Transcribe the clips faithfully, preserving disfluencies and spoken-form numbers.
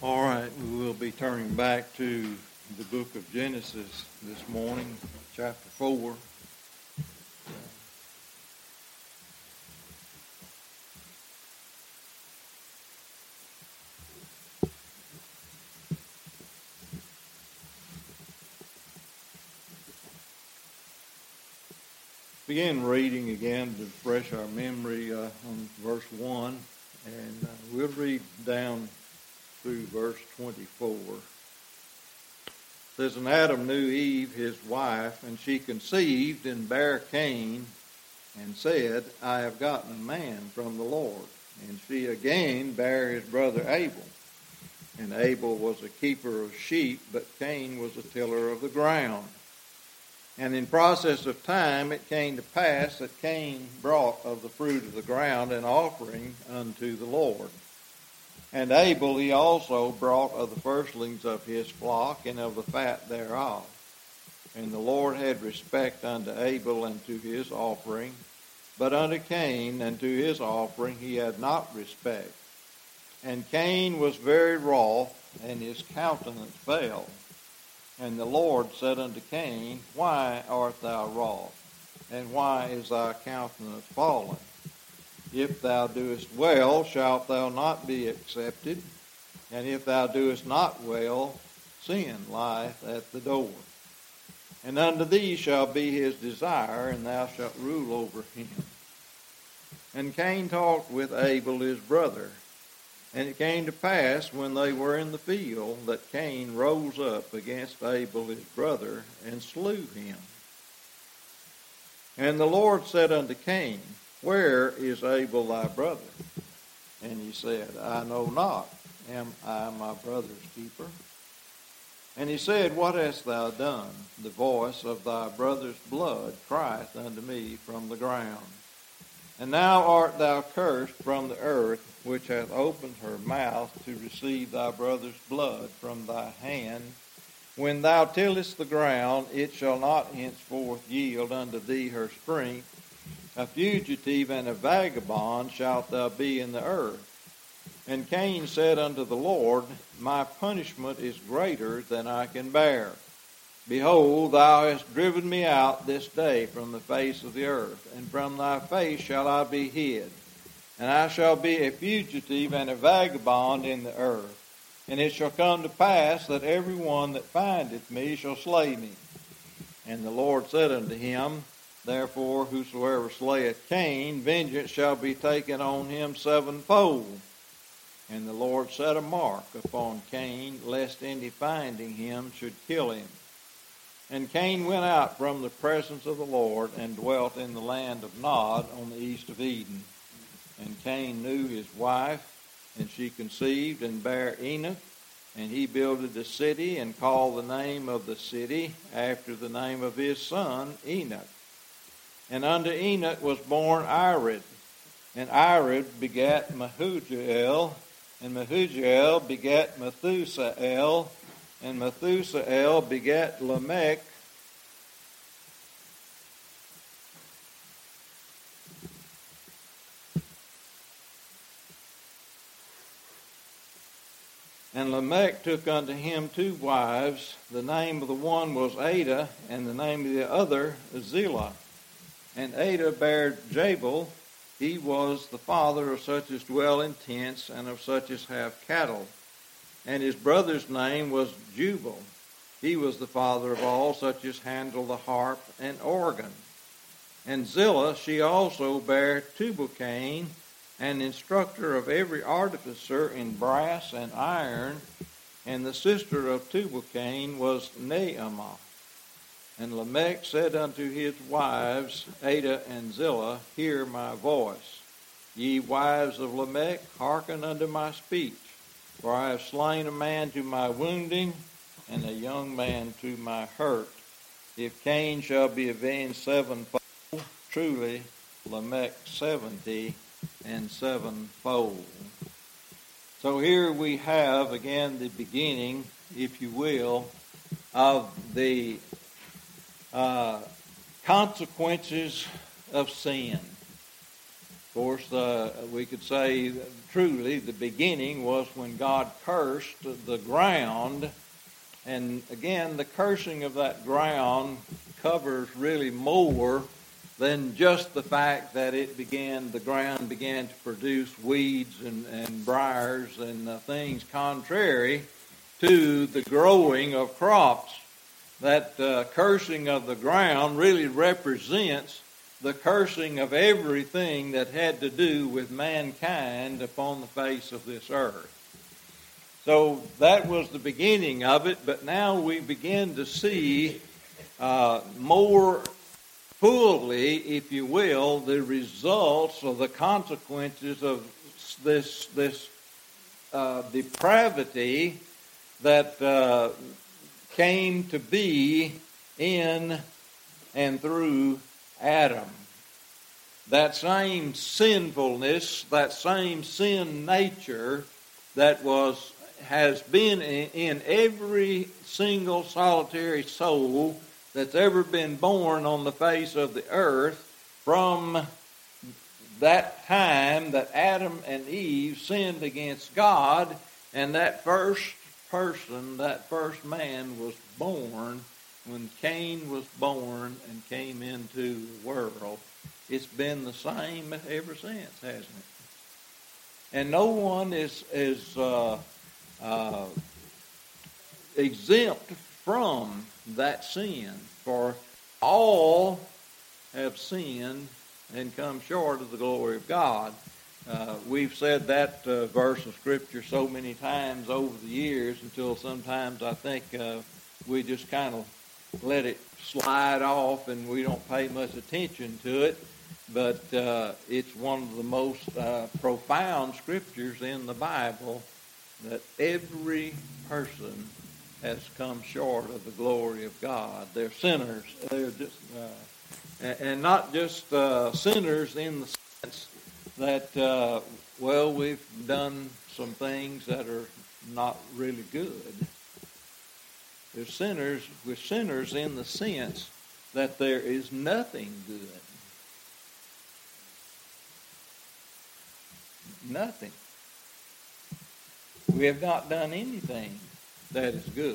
All right, we will be turning back to the book of Genesis this morning, chapter four. Begin reading again to refresh our memory uh, on verse one, and uh, we'll read down through verse twenty-four. It says, "And Adam knew Eve his wife, and she conceived and bare Cain, and said, I have gotten a man from the Lord. And she again bare his brother Abel. And Abel was a keeper of sheep, but Cain was a tiller of the ground. And in process of time it came to pass that Cain brought of the fruit of the ground an offering unto the Lord. And Abel he also brought of the firstlings of his flock and of the fat thereof. And the Lord had respect unto Abel and to his offering, but unto Cain and to his offering he had not respect. And Cain was very wroth, and his countenance fell. And the Lord said unto Cain, Why art thou wroth? And why is thy countenance fallen? If thou doest well, shalt thou not be accepted. And if thou doest not well, sin lieth at the door. And unto thee shall be his desire, and thou shalt rule over him. And Cain talked with Abel his brother. And it came to pass, when they were in the field, that Cain rose up against Abel his brother, and slew him. And the Lord said unto Cain, Where is Abel thy brother? And he said, I know not. Am I my brother's keeper? And he said, What hast thou done? The voice of thy brother's blood crieth unto me from the ground. And now art thou cursed from the earth, which hath opened her mouth to receive thy brother's blood from thy hand. When thou tillest the ground, it shall not henceforth yield unto thee her strength. A fugitive and a vagabond shalt thou be in the earth. And Cain said unto the Lord, My punishment is greater than I can bear. Behold, thou hast driven me out this day from the face of the earth, and from thy face shall I be hid. And I shall be a fugitive and a vagabond in the earth. And it shall come to pass that every one that findeth me shall slay me. And the Lord said unto him, Therefore whosoever slayeth Cain, vengeance shall be taken on him sevenfold. And the Lord set a mark upon Cain, lest any finding him should kill him. And Cain went out from the presence of the Lord, and dwelt in the land of Nod on the east of Eden. And Cain knew his wife, and she conceived and bare Enoch. And he builded a city, and called the name of the city after the name of his son Enoch. And unto Enoch was born Irad. And Irad begat Mehujael, and Mehujael begat Methusael, and Methusael begat Lamech. And Lamech took unto him two wives. The name of the one was Ada, and the name of the other Zillah. And Ada bare Jabal. He was the father of such as dwell in tents, and of such as have cattle. And his brother's name was Jubal. He was the father of all such as handle the harp and organ. And Zillah, she also bare Tubal-Cain, an instructor of every artificer in brass and iron. And the sister of Tubal-Cain was Naamah. And Lamech said unto his wives, Ada and Zillah, Hear my voice. Ye wives of Lamech, hearken unto my speech. For I have slain a man to my wounding, and a young man to my hurt. If Cain shall be avenged sevenfold, truly Lamech seventy and sevenfold. So here we have again the beginning, if you will, of the uh, consequences of sin. Of course, uh, we could say that truly the beginning was when God cursed the ground. And again, the cursing of that ground covers really more than just the fact that it began, the ground began to produce weeds and, and briars and uh, things contrary to the growing of crops. That uh, cursing of the ground really represents the cursing of everything that had to do with mankind upon the face of this earth. So that was the beginning of it, but now we begin to see uh, more fully, if you will, the results or the consequences of this this uh, depravity that uh, came to be in and through Adam. That same sinfulness, that same sin nature that was has been in, in every single solitary soul that's ever been born on the face of the earth from that time that Adam and Eve sinned against God, and that first person, that first man was born when Cain was born and came into the world. It's been the same ever since, hasn't it? And no one is is uh, uh, exempt from that sin, for all have sinned and come short of the glory of God. Uh, we've said that uh, verse of Scripture so many times over the years until sometimes I think uh, we just kind of let it slide off and we don't pay much attention to it. But uh, it's one of the most uh, profound scriptures in the Bible, that every person has come short of the glory of God. They're sinners. They're just, uh, and not just uh, sinners in the sense that, uh, well, we've done some things that are not really good. They're sinners. We're sinners in the sense that there is nothing good. Nothing. We have not done anything that is good,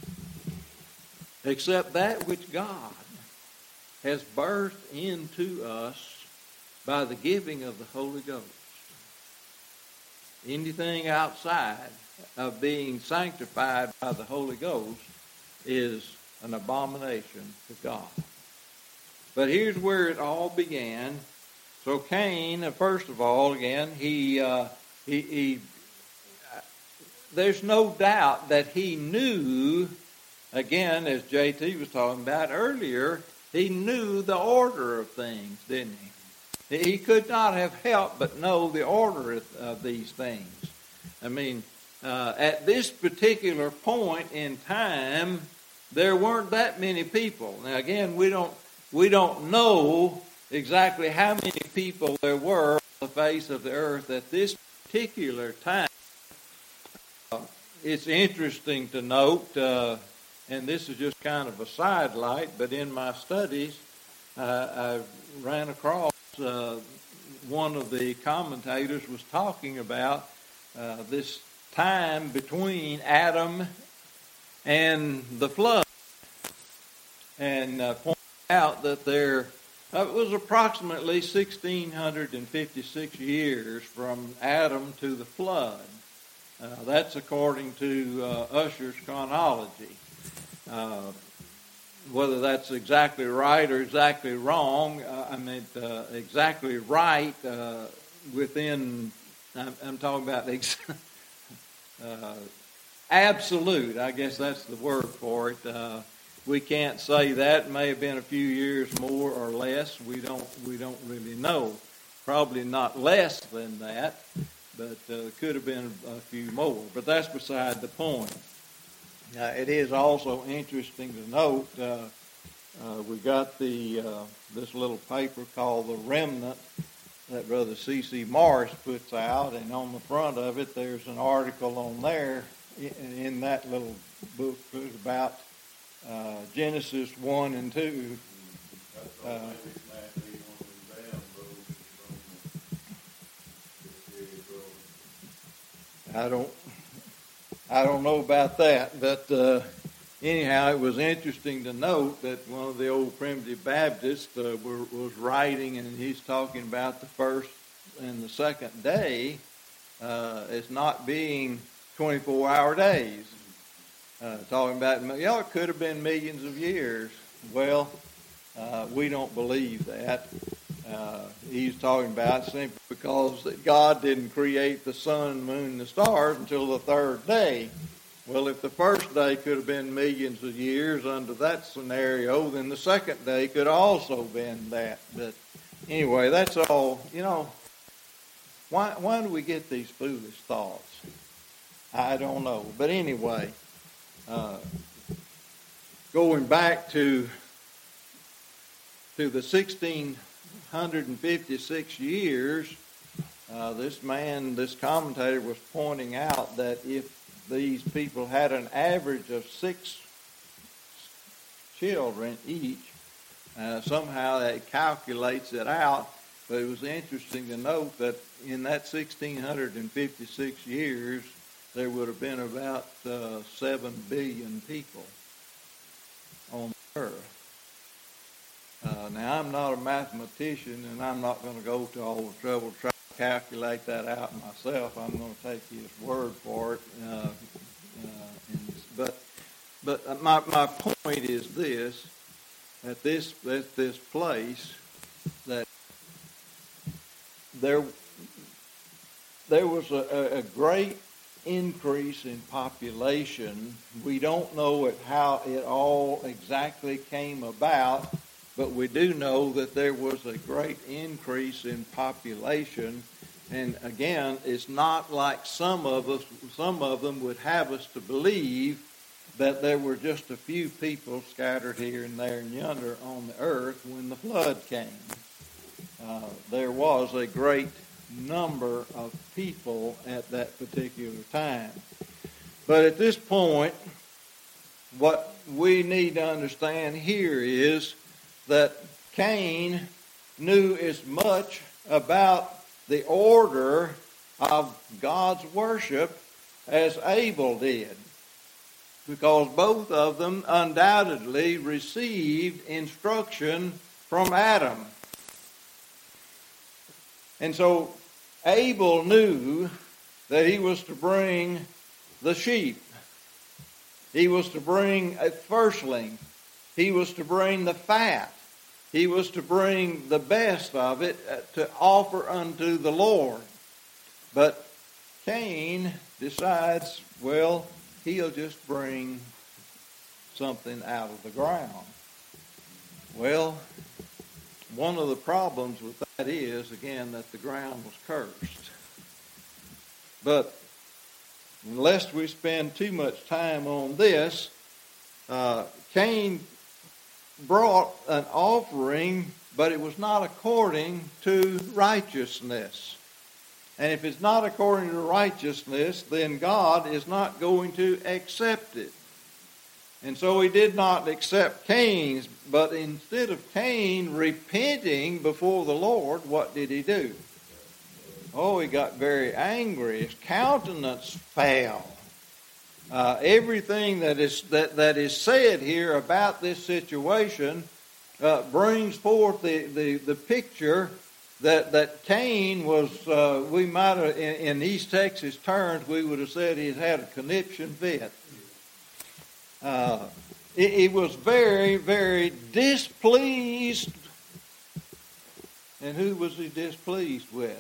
except that which God has birthed into us by the giving of the Holy Ghost. Anything outside of being sanctified by the Holy Ghost is an abomination to God. But here's where it all began. So Cain, first of all, again, he, uh, he, he, uh, there's no doubt that he knew, again, as J T was talking about earlier, he knew the order of things, didn't he? He could not have helped but know the order of, of these things. I mean, uh, at this particular point in time, there weren't that many people. Now, again, we don't we don't know exactly how many people there were on the face of the earth at this particular time. Uh, it's interesting to note, uh, and this is just kind of a sidelight, but in my studies, uh, I ran across uh, one of the commentators was talking about uh, this time between Adam and the flood, and uh, pointed out that there Uh, it was approximately one thousand six hundred fifty-six years from Adam to the flood. Uh, that's according to uh, Ussher's chronology. Uh, whether that's exactly right or exactly wrong, uh, I mean uh, exactly right uh, within, I'm, I'm talking about ex- uh, absolute, I guess that's the word for it. Uh, We can't say that. It may have been a few years more or less. We don't we don't really know. Probably not less than that, but uh, could have been a few more. But that's beside the point. Uh, it is also interesting to note, uh, uh, we got the uh, this little paper called The Remnant that Brother C C Morris puts out, and on the front of it there's an article on there in, in that little book about Uh, Genesis one and two. Uh, I don't, I don't know about that, but uh, anyhow, it was interesting to note that one of the old primitive Baptists uh, were, was writing, and he's talking about the first and the second day uh, as not being twenty-four hour days. Uh, talking about, you know, it could have been millions of years. Well, uh, we don't believe that. Uh, he's talking about simply because that God didn't create the sun, moon, and the stars until the third day. Well, if the first day could have been millions of years under that scenario, then the second day could also have been that. But anyway, that's all. You know, why, why do we get these foolish thoughts? I don't know. But anyway, uh, going back to, to the sixteen fifty-six years, uh, this man, this commentator was pointing out that if these people had an average of six children each, uh, somehow that calculates it out. But it was interesting to note that in that sixteen fifty-six years, there would have been about uh, seven billion people on the earth. Uh, now, I'm not a mathematician, and I'm not going to go to all the trouble to try to calculate that out myself. I'm going to take his word for it. Uh, uh, and, but but my, my point is this, at this, at this place, that there, there was a, a great increase in population. We don't know it, how it all exactly came about, but we do know that there was a great increase in population. And again, it's not like some of us, some of them would have us to believe that there were just a few people scattered here and there and yonder on the earth when the flood came. Uh, there was a great number of people at that particular time. But at this point, what we need to understand here is that Cain knew as much about the order of God's worship as Abel did, because both of them undoubtedly received instruction from Adam. And so Abel knew that he was to bring the sheep. He was to bring a firstling. He was to bring the fat. He was to bring the best of it to offer unto the Lord. But Cain decides, well, he'll just bring something out of the ground. Well, one of the problems with that is, again, that the ground was cursed. But unless we spend too much time on this, uh, Cain brought an offering, but it was not according to righteousness. And if it's not according to righteousness, then God is not going to accept it. And so he did not accept Cain's, but instead of Cain repenting before the Lord, what did he do? Oh, he got very angry. His countenance fell. Uh, everything that is that, that is said here about this situation uh, brings forth the, the, the picture that, that Cain was, uh, we might have, in, in East Texas terms, we would have said he's had a conniption fit. Uh, he, he was very, very displeased. And who was he displeased with?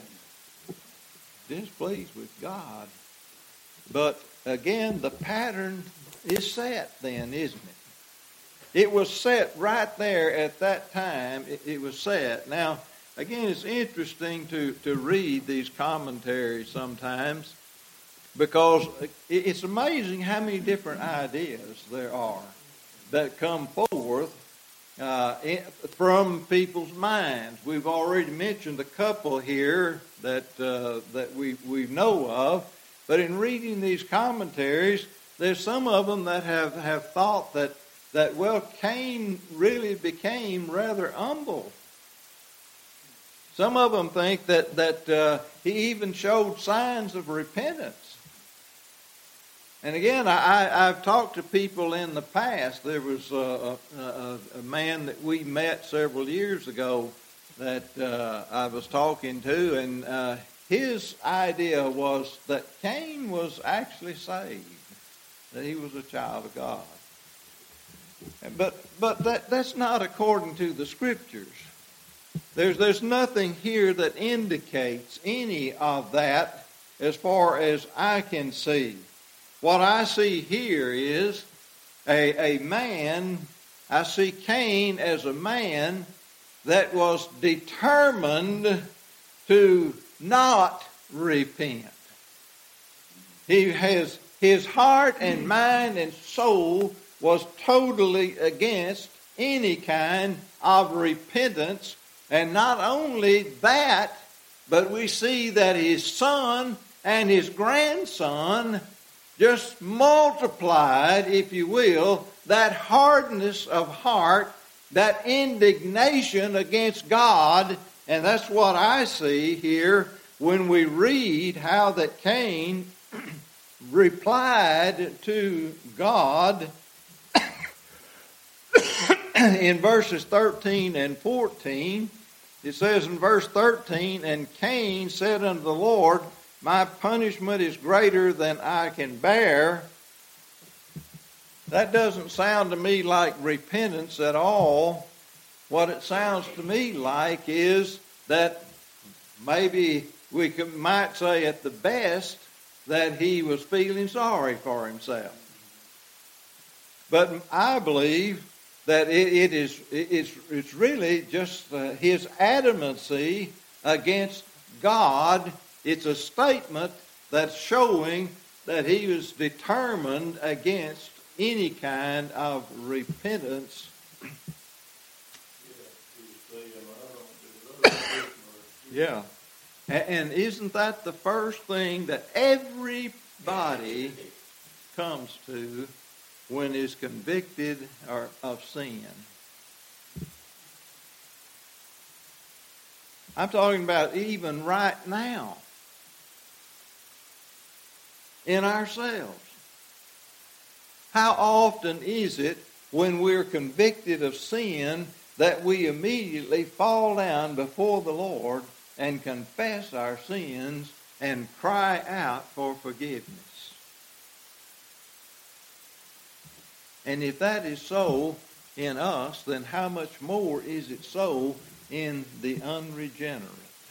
Displeased with God. But again, the pattern is set then, isn't it? It was set right there at that time. It, it was set. Now, again, it's interesting to, to read these commentaries sometimes, because it's amazing how many different ideas there are that come forth uh, in, from people's minds. We've already mentioned a couple here that uh, that we, we know of. But in reading these commentaries, there's some of them that have, have thought that, that, well, Cain really became rather humble. Some of them think that, that uh, he even showed signs of repentance. And again, I, I've talked to people in the past. There was a, a, a man that we met several years ago that uh, I was talking to, and uh, his idea was that Cain was actually saved, that he was a child of God. But but that, that's not according to the Scriptures. There's there's nothing here that indicates any of that as far as I can see. What I see here is a, a man, I see Cain as a man that was determined to not repent. He has, his heart and mind and soul was totally against any kind of repentance. And not only that, but we see that his son and his grandson just multiplied, if you will, that hardness of heart, that indignation against God. And that's what I see here when we read how that Cain replied to God in verses thirteen and fourteen. It says in verse thirteen, "And Cain said unto the Lord, My punishment is greater than I can bear." That doesn't sound to me like repentance at all. What it sounds to me like is that maybe we could, might say at the best that he was feeling sorry for himself. But I believe that it, it is it's, it's really just uh, his adamancy against God. It's a statement that's showing that he was determined against any kind of repentance. Yeah. And isn't that the first thing that everybody comes to when is convicted or of sin? I'm talking about even right now in ourselves. How often is it when we're convicted of sin that we immediately fall down before the Lord and confess our sins and cry out for forgiveness? And if that is so in us, then how much more is it so in the unregenerate?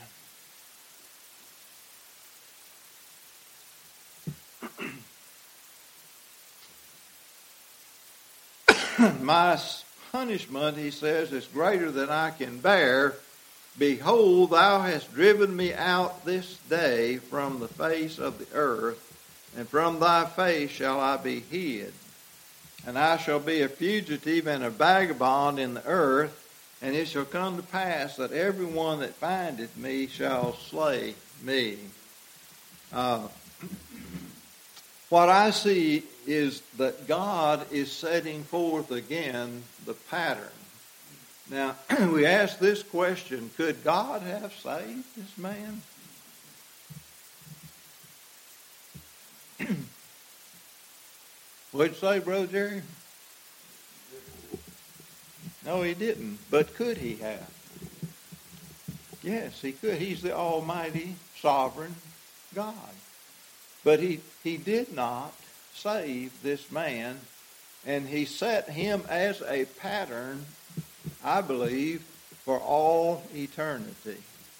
My punishment, he says, is greater than I can bear. Behold, thou hast driven me out this day from the face of the earth, and from thy face shall I be hid. And I shall be a fugitive and a vagabond in the earth, and it shall come to pass that every one that findeth me shall slay me. Uh, what I see is that God is setting forth again the pattern. Now, we ask this question, could God have saved this man? What'd you say, Brother Jerry? No, he didn't. But could he have? Yes, he could. He's the almighty, sovereign God. But he, he did not save this man, and he set him as a pattern, I believe, for all eternity.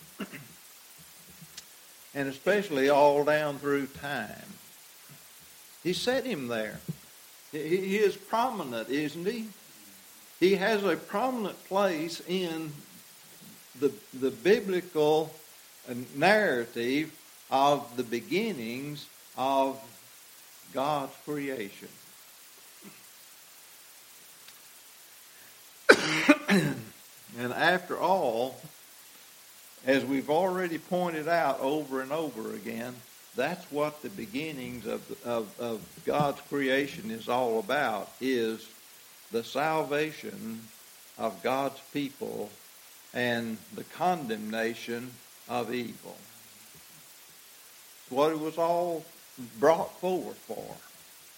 And especially all down through time. He set him there. He is prominent, isn't he? He has a prominent place in the, the biblical narrative of the beginnings of God's creation. And after all, as we've already pointed out over and over again, that's what the beginnings of, of, of God's creation is all about, is the salvation of God's people and the condemnation of evil. What it was all brought forward for.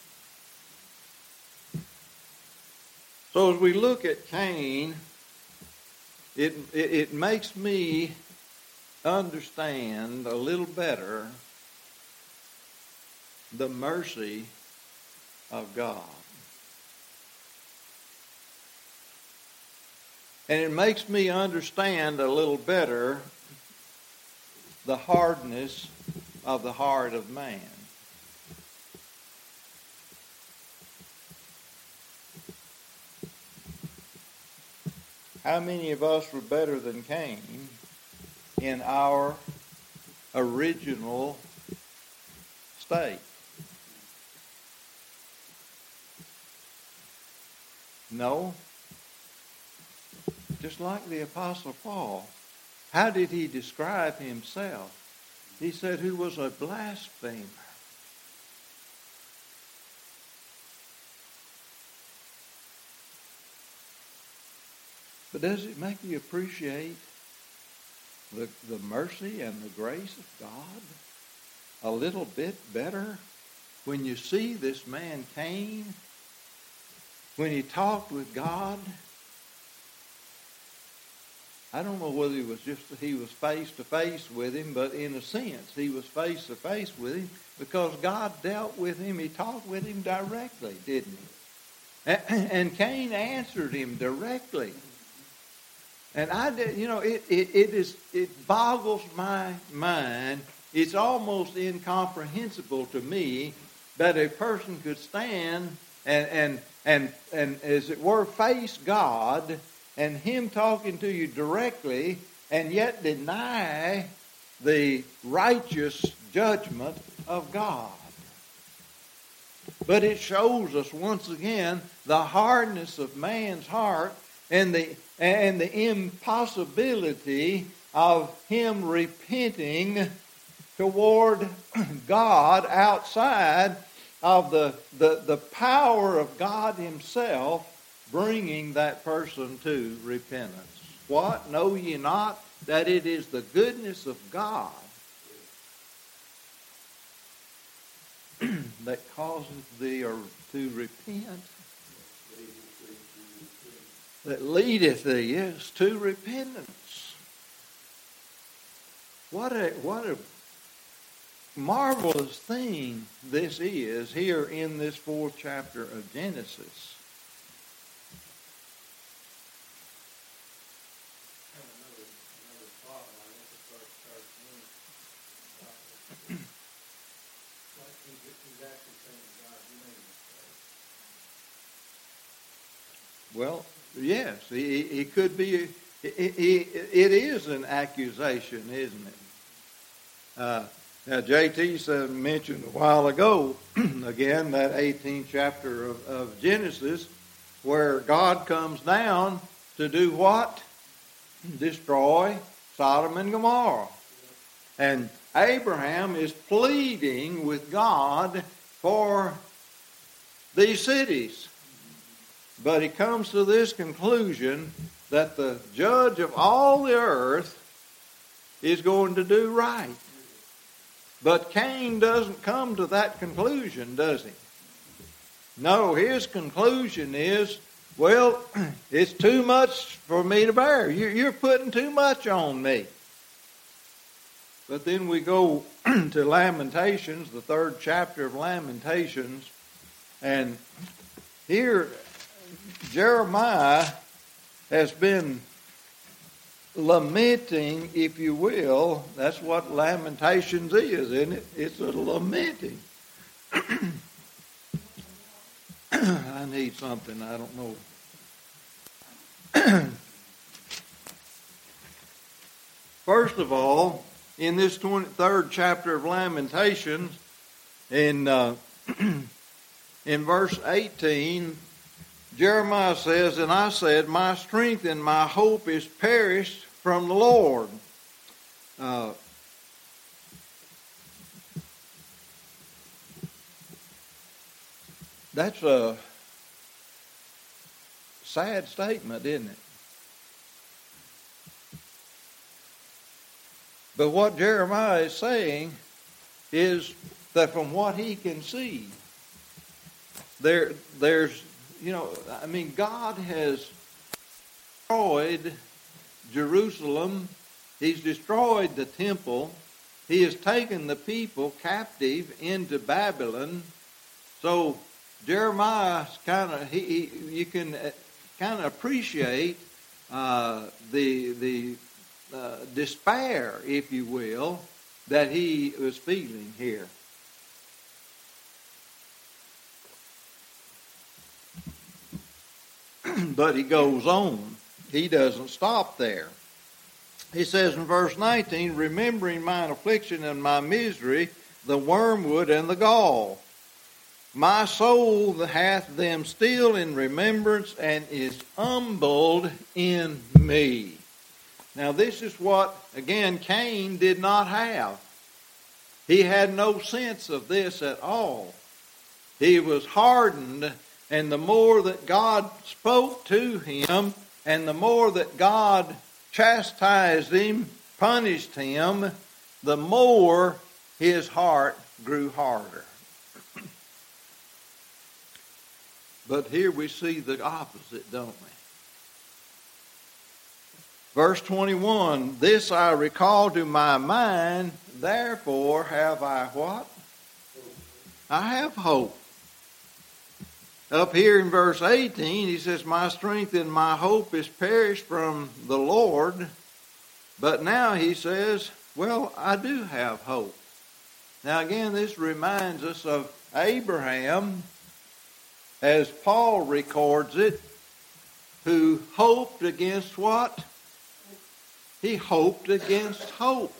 So as we look at Cain, it, it, it makes me understand a little better the mercy of God. And it makes me understand a little better the hardness of the heart of man. How many of us were better than Cain in our original state? No. Just like the Apostle Paul. How did he describe himself? He said, who was a blasphemer. But does it make you appreciate the, the mercy and the grace of God a little bit better when you see this man Cain, when he talked with God? I don't know whether it was just that he was face to face with him, but in a sense he was face to face with him because God dealt with him. He talked with him directly, didn't he? And, and Cain answered him directly. And I did, you know, it, it, it is it boggles my mind. It's almost incomprehensible to me that a person could stand and and and, and as it were face God and him talking to you directly and yet deny the righteous judgment of God. But it shows us once again the hardness of man's heart and the and the impossibility of him repenting toward God outside of the, the, the power of God himself bringing that person to repentance. What? Know ye not that it is the goodness of God that causeth thee or to repent? That leadeth thee, yes, to repentance. What a what a marvelous thing this is here in this fourth chapter of Genesis. Well, yes, he, he could be. He, he, it is an accusation, isn't it? Uh, now, J T said, mentioned a while ago, again, that eighteenth chapter of, of Genesis, where God comes down to do what? Destroy Sodom and Gomorrah. And Abraham is pleading with God for these cities. But he comes to this conclusion that the judge of all the earth is going to do right. But Cain doesn't come to that conclusion, does he? No, his conclusion is, well, it's too much for me to bear. You're putting too much on me. But then we go to Lamentations, the third chapter of Lamentations, and here Jeremiah has been lamenting, if you will. That's what Lamentations is, isn't it? It's a lamenting. I need something, I don't know. First of all, in this twenty-third chapter of Lamentations, in uh, in verse eighteen, Jeremiah says, and I said, my strength and my hope is perished from the Lord. Uh, that's a sad statement, isn't it? But what Jeremiah is saying is that from what he can see, there, there's you know, I mean, God has destroyed Jerusalem. He's destroyed the temple. He has taken the people captive into Babylon. So Jeremiah kind of, he, he, you can kind of appreciate uh, the the uh, despair, if you will, that he was feeling here. But he goes on. He doesn't stop there. He says in verse nineteen, remembering mine affliction and my misery, the wormwood and the gall. My soul hath them still in remembrance and is humbled in me. Now this is what, again, Cain did not have. He had no sense of this at all. He was hardened, and the more that God spoke to him, and the more that God chastised him, punished him, the more his heart grew harder. But here we see the opposite, don't we? Verse twenty-one, this I recall to my mind, therefore have I what? I have hope. Up here in verse eighteen, he says, my strength and my hope is perished from the Lord. But now he says, well, I do have hope. Now again, this reminds us of Abraham, as Paul records it, who hoped against what? He hoped against hope.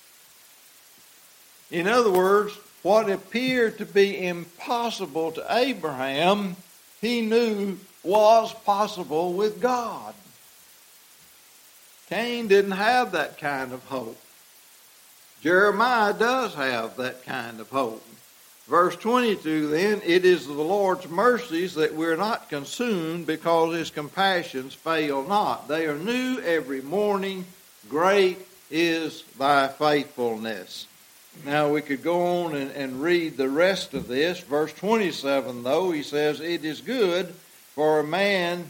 In other words, what appeared to be impossible to Abraham, he knew was possible with God. Cain didn't have that kind of hope. Jeremiah does have that kind of hope. Verse twenty-two then, it is the Lord's mercies that we're not consumed because his compassions fail not. They are new every morning. Great is thy faithfulness. Now we could go on and, and read the rest of this. Verse twenty-seven though, he says, it is good for a man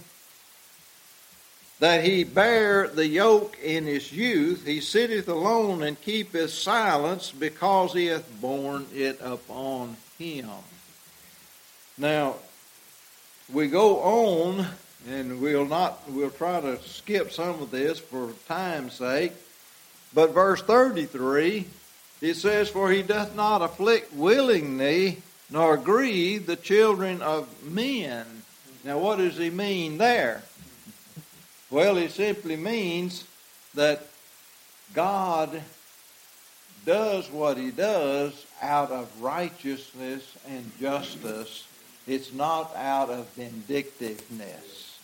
that he bear the yoke in his youth. He sitteth alone and keepeth silence because he hath borne it upon him. Now, we go on, and we'll not, we'll try to skip some of this for time's sake. But verse thirty-three, it says, for he doth not afflict willingly, nor grieve the children of men. Now, what does he mean there? Well, it simply means that God does what he does out of righteousness and justice. It's not out of vindictiveness.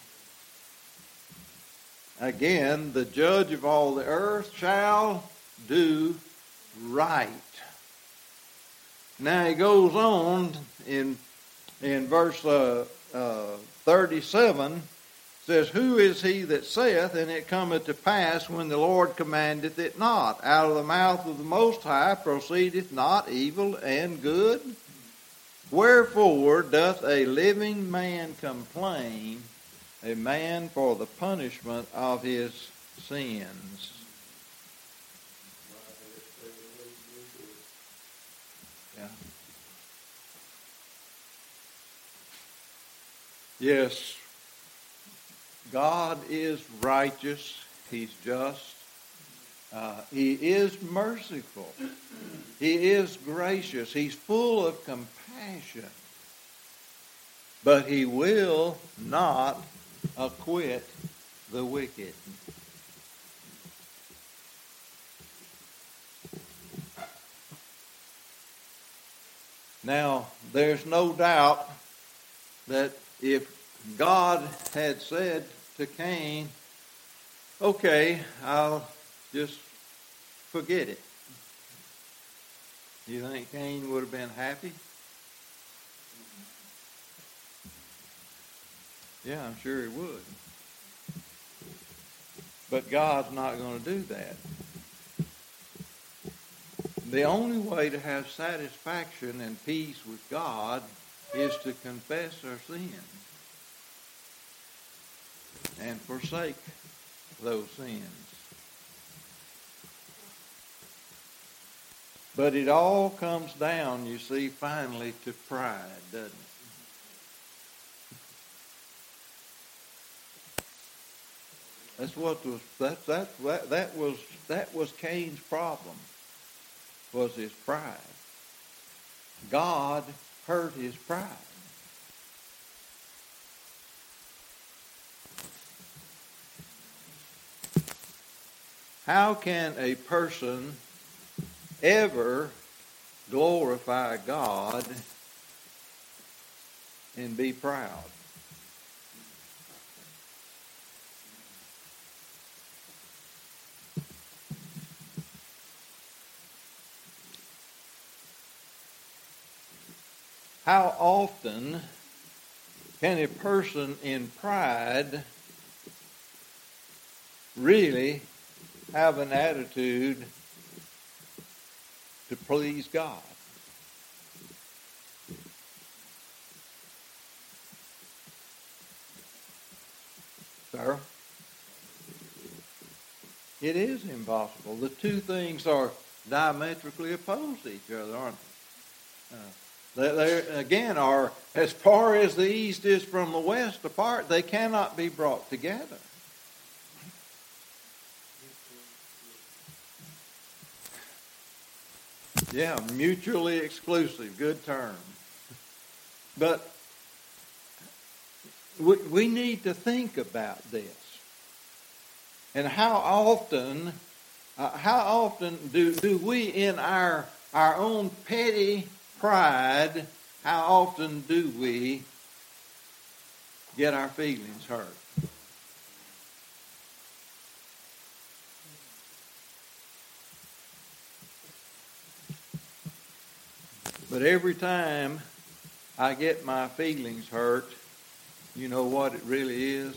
Again, the judge of all the earth shall do right. Now he goes on in, in verse uh, uh, thirty-seven, says, who is he that saith, and it cometh to pass when the Lord commandeth it not? Out of the mouth of the Most High proceedeth not evil and good? Wherefore doth a living man complain, a man for the punishment of his sins? Yeah. Yes. God is righteous. He's just. Uh, he is merciful. He is gracious. He's full of compassion. But he will not acquit the wicked. Now, there's no doubt that if God had said to Cain, okay, I'll just forget it, do you think Cain would have been happy? Yeah, I'm sure he would. But God's not going to do that. The only way to have satisfaction and peace with God is to confess our sins. and forsake those sins. But it all comes down, you see, finally to pride, doesn't it? That's what was that that that, that was that was Cain's problem, was his pride. God hurt his pride. How can a person ever glorify God and be proud? How often can a person in pride really have an attitude to please God? Sir? It is impossible. The two things are diametrically opposed to each other, aren't they? Uh, They, they, again, are as far as the east is from the west apart. They cannot be brought together. Yeah, mutually exclusive. Good term. But we, we need to think about this. And how often, uh, how often do, do we in our our own petty pride, how often do we get our feelings hurt? But every time I get my feelings hurt, you know what it really is?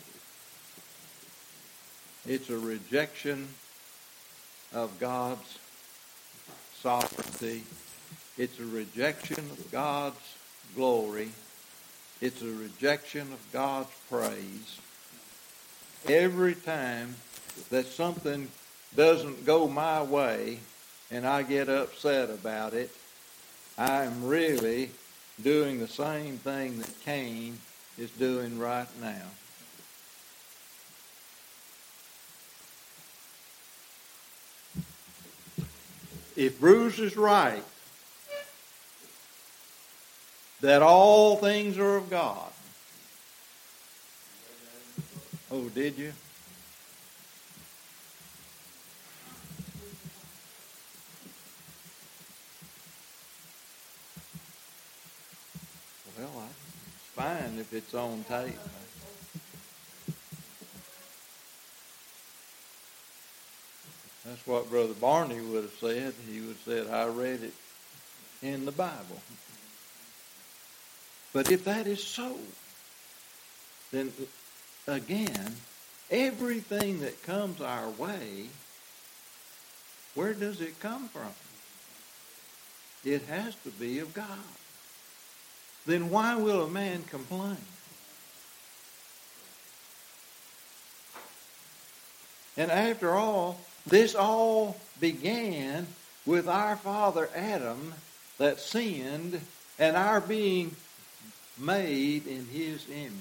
It's a rejection of God's sovereignty. It's a rejection of God's glory. It's a rejection of God's praise. Every time that something doesn't go my way and I get upset about it, I'm really doing the same thing that Cain is doing right now. If Bruce is right, that all things are of God. Oh, did you? Well, it's fine if it's on tape. That's what Brother Barney would have said. He would have said, I read it in the Bible. But if that is so, then again, everything that comes our way, where does it come from? It has to be of God. Then why will a man complain? And after all, this all began with our father Adam that sinned and our being made in his image.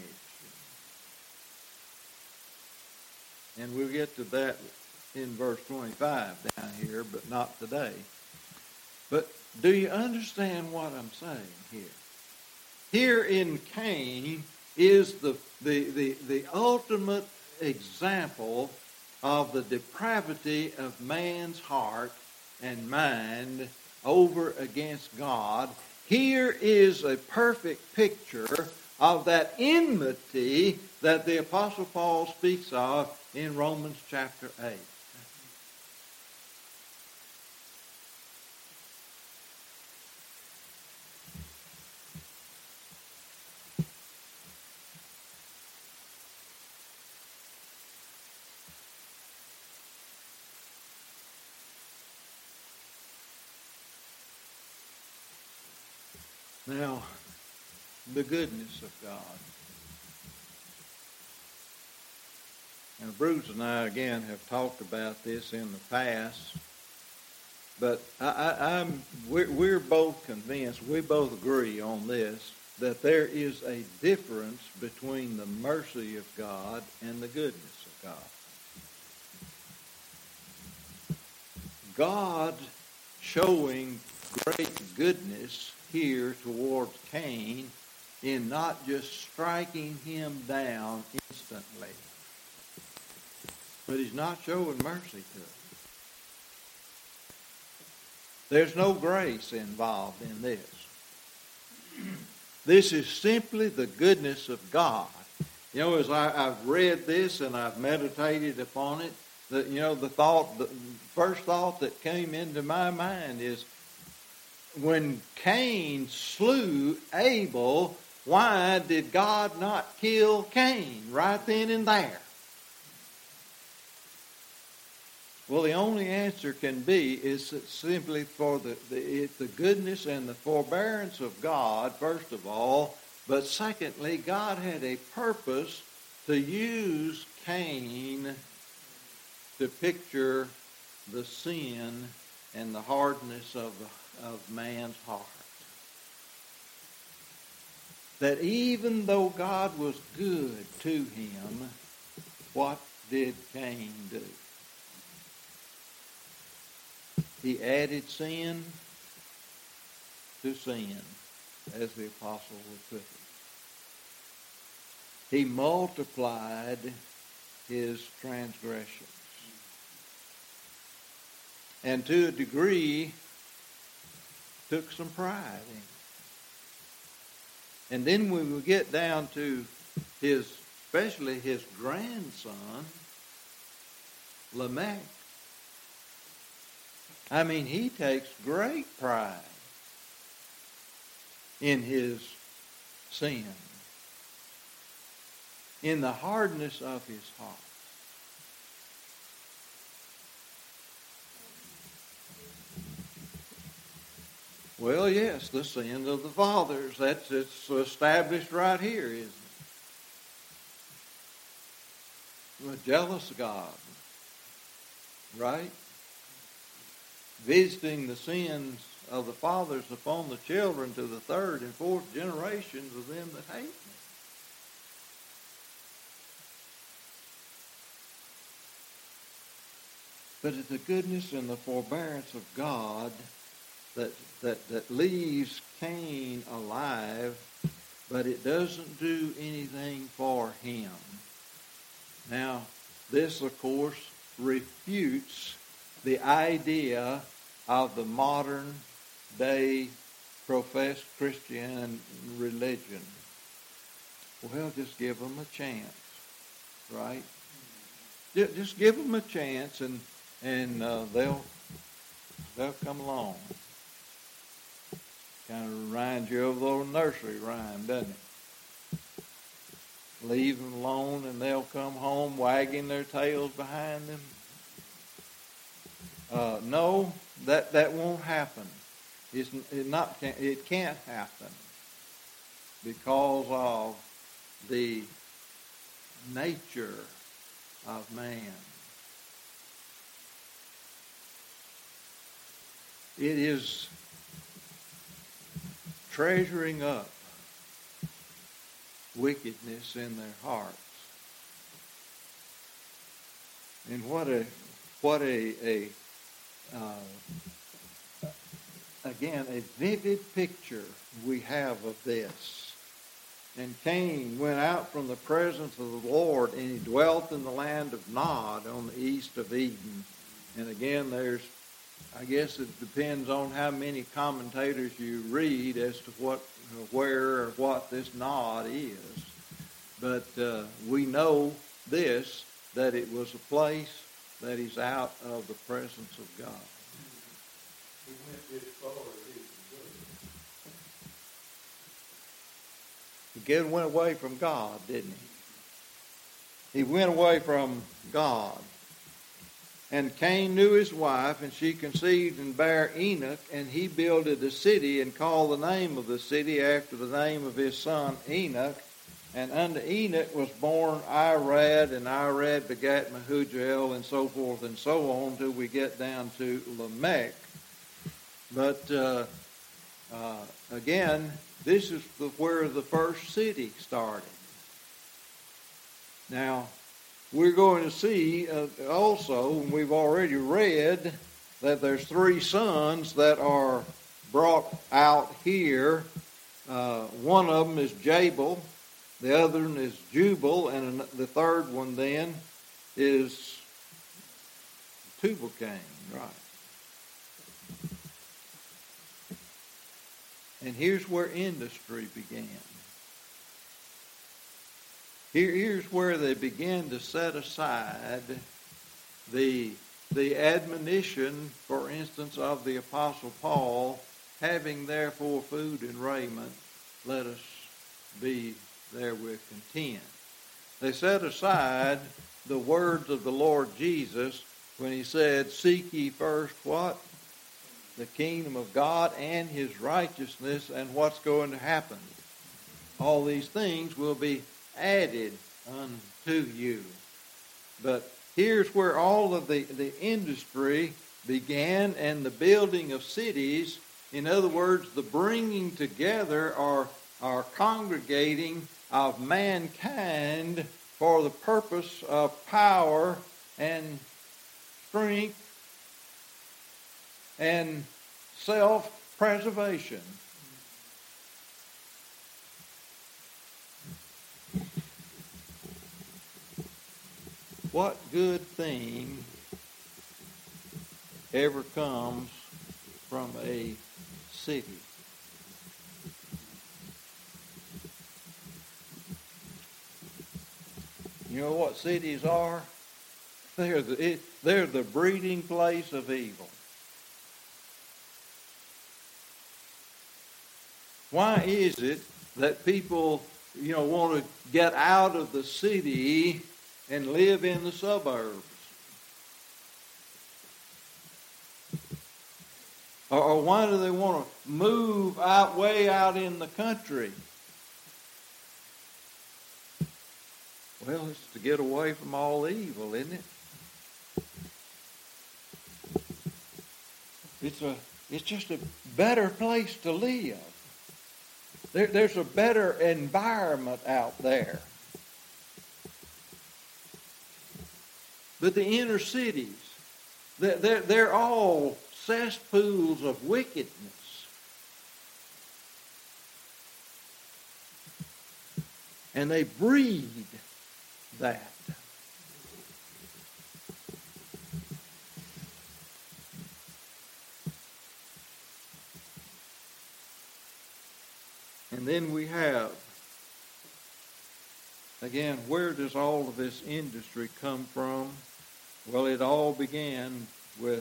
And we'll get to that in verse twenty-five down here, but not today. But do you understand what I'm saying here? Here in Cain is the, the, the, the ultimate example of the depravity of man's heart and mind over against God. Here is a perfect picture of that enmity that the Apostle Paul speaks of in Romans chapter eight. Now, the goodness of God. Now, Bruce and I, again, have talked about this in the past, but I, I, I'm, we're, we're both convinced, we both agree on this, that there is a difference between the mercy of God and the goodness of God. God showing great goodness here towards Cain in not just striking him down instantly, but he's not showing mercy to him. There's no grace involved in this. This is simply the goodness of God. You know, as I, I've read this and I've meditated upon it, that, you know, the thought, the first thought that came into my mind is, when Cain slew Abel, why did God not kill Cain right then and there? Well, the only answer can be is simply for the, the, the goodness and the forbearance of God, first of all, but secondly, God had a purpose to use Cain to picture the sin and the hardness of, of man's heart. That even though God was good to him, what did Cain do? He added sin to sin, as the apostle would put it. He multiplied his transgressions. And to a degree, took some pride in it. And then when we get down to his, especially his grandson, Lamech, I mean, he takes great pride in his sin, in the hardness of his heart. Well, yes, the sin of the fathers. That's it's established right here, isn't it? A jealous God, right? Visiting the sins of the fathers upon the children to the third and fourth generations of them that hate me. But it's the goodness and the forbearance of God that, that, that leaves Cain alive, but it doesn't do anything for him. Now, this, of course, refutes the idea of the modern day professed Christian religion. Well, just give them a chance, right? Just give them a chance, and and uh, they'll they'll come along. Kind of reminds you of the old nursery rhyme, doesn't it? Leave them alone, and they'll come home wagging their tails behind them. Uh, no, that, that won't happen. It's it not it can't happen because of the nature of man. It is treasuring up wickedness in their hearts. And what a what a a Uh, again, a vivid picture we have of this. And Cain went out from the presence of the Lord, and he dwelt in the land of Nod on the east of Eden. And again, there's, I guess it depends on how many commentators you read as to what, where, or what this Nod is. But uh, we know this, that it was a place that he's out of the presence of God. He went this far as he could. He again went away from God, didn't he? He went away from God. And Cain knew his wife, and she conceived and bare Enoch, and he builded a city and called the name of the city after the name of his son Enoch. And unto Enoch was born Irad, and Irad begat Mehujael, and so forth and so on, till we get down to Lamech. But uh, uh, again, this is the, where the first city started. Now, we're going to see uh, also, and we've already read, that there's three sons that are brought out here. Uh, one of them is Jabal, the other one is Jubal, and the third one then is Tubal-Cain, right? And here's where industry began. Here, here's where they began to set aside the, the admonition, for instance, of the Apostle Paul, having therefore food and raiment, let us be therewith content. They set aside the words of the Lord Jesus when he said, seek ye first what? The kingdom of God and his righteousness, and what's going to happen? All these things will be added unto you. But here's where all of the, the industry began, and the building of cities. In other words, the bringing together or, or congregating of mankind for the purpose of power and strength and self-preservation. What good thing ever comes from a city? You know what cities are? They're the, it, they're the breeding place of evil. Why is it that people, you know, want to get out of the city and live in the suburbs? Or, or why do they want to move out way out in the country? Well, it's to get away from all evil, isn't it? It's a, it's just a better place to live. There, there's a better environment out there. But the inner cities, they're, they're, they're all cesspools of wickedness. And they breed that. And then we have, again, where does all of this industry come from? Well, it all began with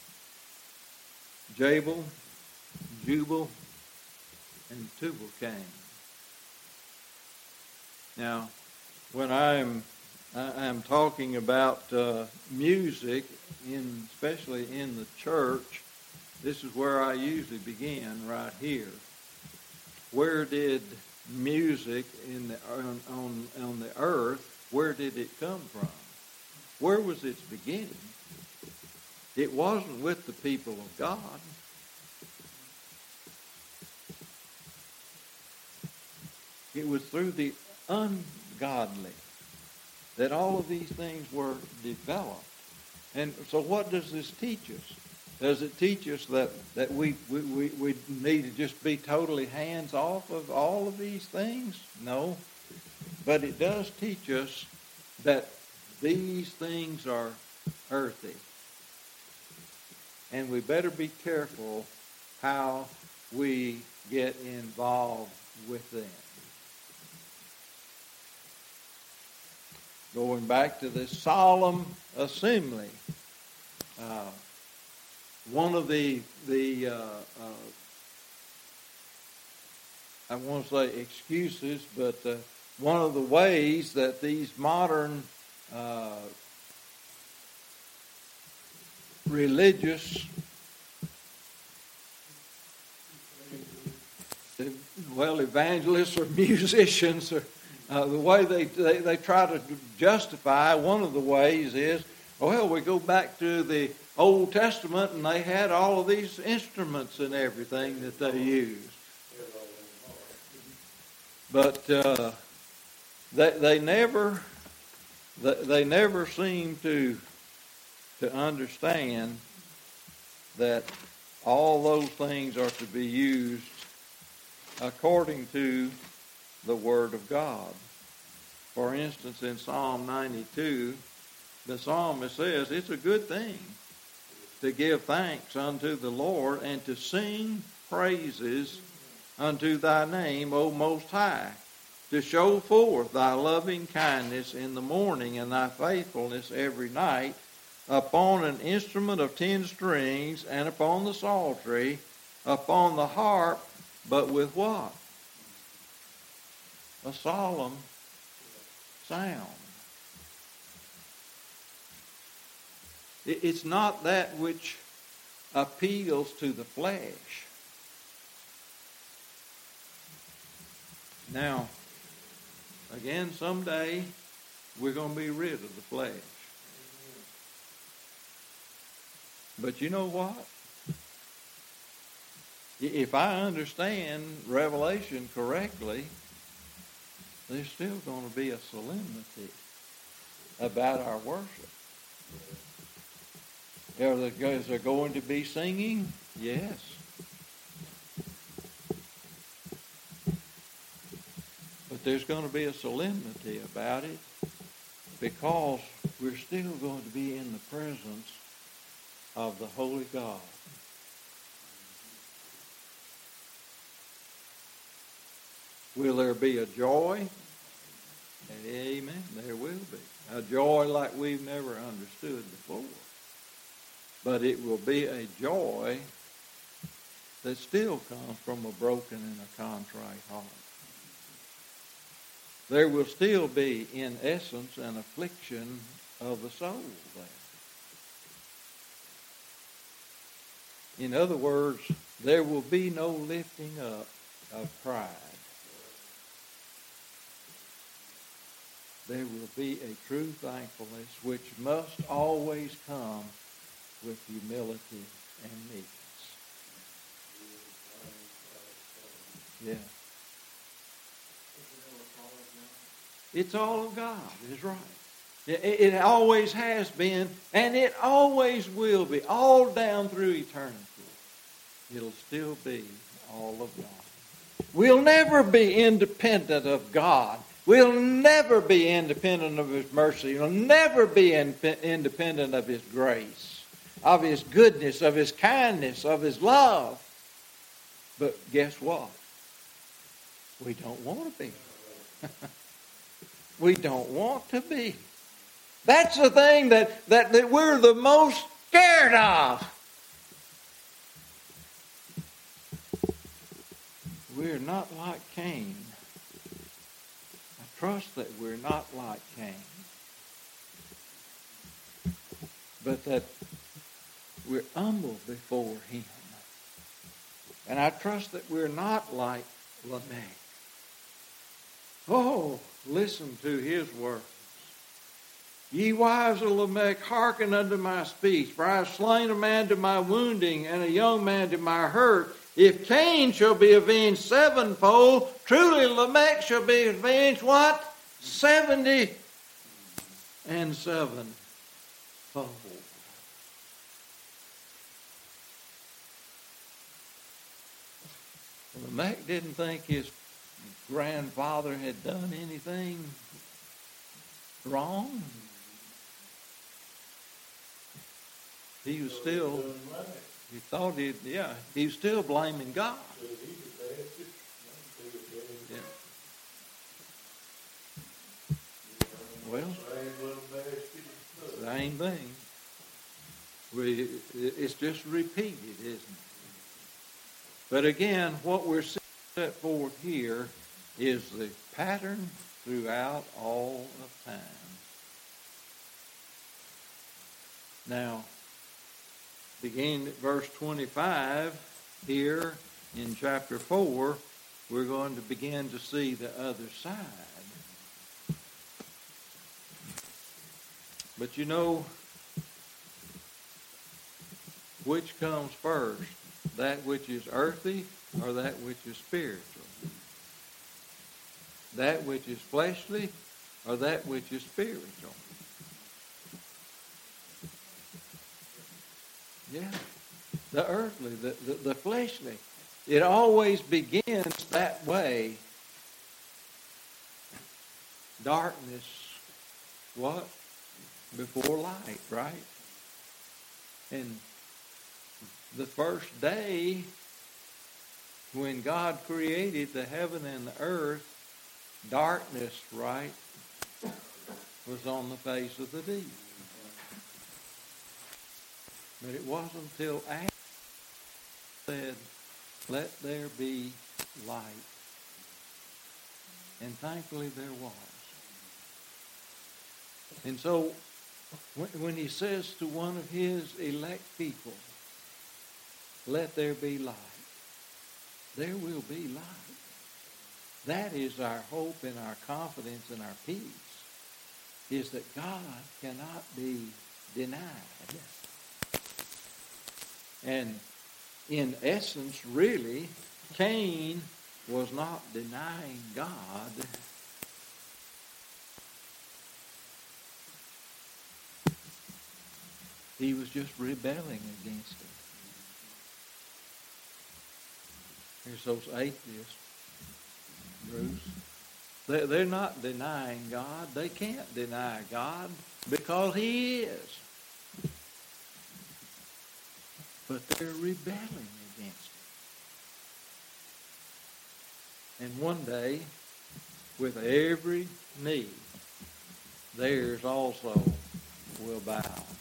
Jabal, Jubal, and Tubal-Cain. Now, when I'm I'm talking about uh, music, in especially in the church, this is where I usually begin, right here. Where did music in the on, on on the earth? Where did it come from? Where was its beginning? It wasn't with the people of God. It was through the ungodly that all of these things were developed. And so what does this teach us? Does it teach us that, that we, we, we, we need to just be totally hands off of all of these things? No. But it does teach us that these things are earthy. And we better be careful how we get involved with them. Going back to this solemn assembly, uh, one of the the uh, uh, I want to say excuses, but uh, one of the ways that these modern uh, religious, well, evangelists or musicians or Uh, the way they, they, they try to justify, one of the ways is, well, we go back to the Old Testament and they had all of these instruments and everything that they used. But uh, they, they never they, they never seem to to understand that all those things are to be used according to the Word of God. For instance, in Psalm ninety-two, the psalmist says it's a good thing to give thanks unto the Lord and to sing praises unto thy name, O Most High, to show forth thy loving kindness in the morning and thy faithfulness every night, upon an instrument of ten strings and upon the psaltery, upon the harp, but with what? A solemn sound. It's not that which appeals to the flesh. Now, again, someday we're going to be rid of the flesh. But you know what? If I understand Revelation correctly, there's still going to be a solemnity about our worship. Is there going to be singing? Yes. But there's going to be a solemnity about it because we're still going to be in the presence of the Holy God. Will there be a joy? Amen. There will be. A joy like we've never understood before. But it will be a joy that still comes from a broken and a contrite heart. There will still be, in essence, an affliction of the soul there. In other words, there will be no lifting up of pride. There will be a true thankfulness which must always come with humility and meekness. Yeah. It's all of God, is right. It, it always has been, and it always will be, all down through eternity. It'll still be all of God. We'll never be independent of God. We'll never be independent of His mercy. We'll never be in, independent of His grace, of His goodness, of His kindness, of His love. But guess what? We don't want to be. We don't want to be. That's the thing that, that, that we're the most scared of. We're not like Cain. I trust that we're not like Cain. But that we're humble before Him. And I trust that we're not like Lamech. Oh, listen to his words. Ye wives of Lamech, hearken unto my speech, for I have slain a man to my wounding, and a young man to my hurt. If Cain shall be avenged sevenfold, truly Lamech shall be avenged what? Seventy and sevenfold. Lamech didn't think his grandfather had done anything wrong. He was still, he thought he, yeah, he was still blaming God. Yeah. Well, same thing. We, it's just repeated, isn't it? But again, what we're set forth here is the pattern throughout all of time. Now, beginning at verse twenty-five, here in chapter four, we're going to begin to see the other side But you know, which comes first? That which is earthy or that which is spiritual? That which is fleshly or that which is spiritual? Yeah. The earthly, the, the, the fleshly. It always begins that way. Darkness, what? Before light, right? And the first day when God created the heaven and the earth, darkness, right, was on the face of the deep. But it wasn't until after he said, let there be light. And thankfully there was. And so when he says to one of his elect people, let there be light, there will be light. That is our hope and our confidence and our peace, is that God cannot be denied. And in essence, really, Cain was not denying God. He was just rebelling against him. Here's those atheists, Bruce. They're, they're not denying God. They can't deny God because he is. But they're rebelling against him. And one day, with every knee, theirs also will bow.